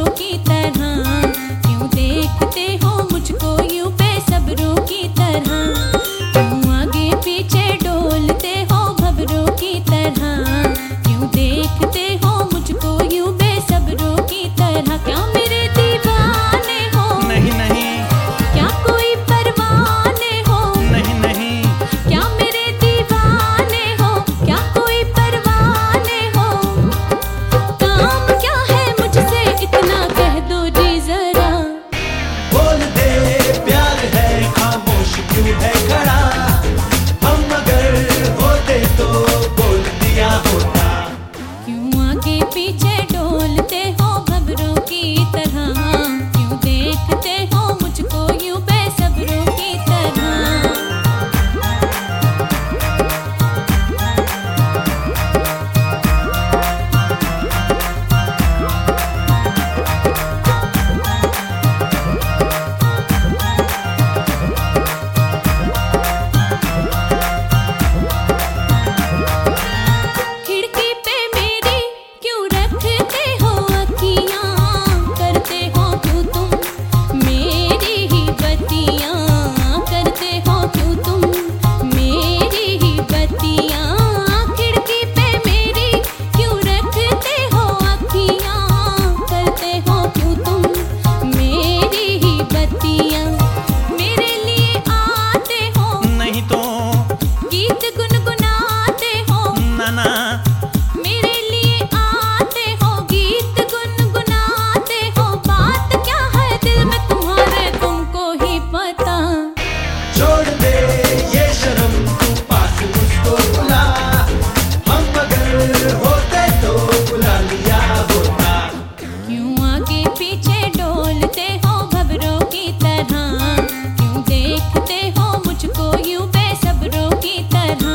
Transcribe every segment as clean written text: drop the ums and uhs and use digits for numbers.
की तरह, क्यों देखते हो मुझको यूं बेसब्रों की तरह, क्यों आगे पीछे डोलते हो भंवरों की तरह, क्यों देखते हो मुझको यूं बेसब्रों की तरह। क्या मेरे दीवाने हो? नहीं नहीं। क्या कोई परवाने हो? नहीं नहीं। क्या मेरे दीवाने हो? क्या कोई परवाने हो? काम क्या है मुझसे इतना कह दो जी जरा। बोल दे प्यार है खामोश क्यों है खड़ा, हम अगर होते तो बोल दिया होता। क्यों आगे पीछे डोलते हो भंवरों की तरह, क्यों देखते हो मुझको यूं बेसब्रों की तरह। खिड़की पे मेरी क्यों रखते हो अखियां, करते हो क्यों तुम मेरी ही बत्तियां, करते हो क्यों तुम मेरी ही बत्तियां। खिड़की पे मेरी क्यों रखते हो अखियां, करते हो क्यों तुम मेरी ही बत्तियां। मेरे लिए आते हो नहीं तो गीत गुनगुनाते हो, नाना। मेरे लिए आते हो गीत गुनगुनाते हो। बात क्या है दिल में तुम्हारे तुमको ही पता। छोड़ दे ये शर्म तू पास मुझको बुला, हम अगर होते तो बुला लिया होता। क्यों आगे पीछे डोलते हो भंवरों की तरह, क्यों देखते हो मुझको यूं बेसब्रों की तरह।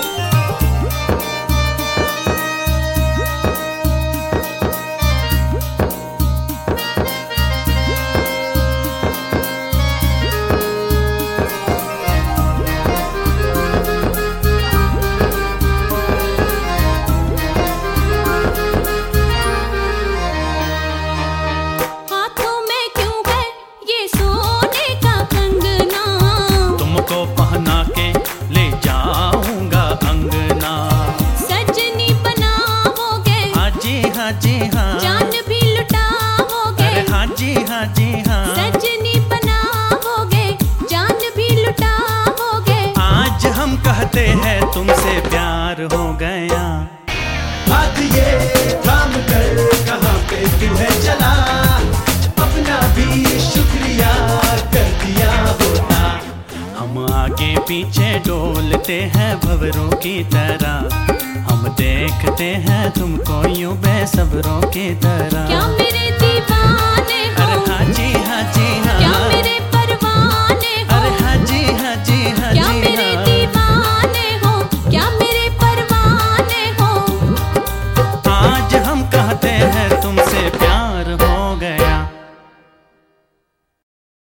हाथों में क्यों है ये सोने का कंगना, तुमको पहना के ले जाऊंगा अंगना। सजनी बनाओगे हाँ जी हाँ जी हाँ। जान भी लुटाओगे। अरे हाँ जी हाँ जी हाँ। सजनी बनाओगे जान भी लुटाओगे। आज हम कहते हैं तुमसे प्यार हो गया। हाथ ये थाम कर कहाँ पे तू है चला, अपना भी शुक्रिया कर दिया होता। हम आगे पीछे डोलते हैं भंवरों की तरह, हम देखते हैं तुमको यूं बेसब्रों की तरह। क्या मेरे दीवाने हो? अरे हाँ जी हाँ जी हाँ। क्या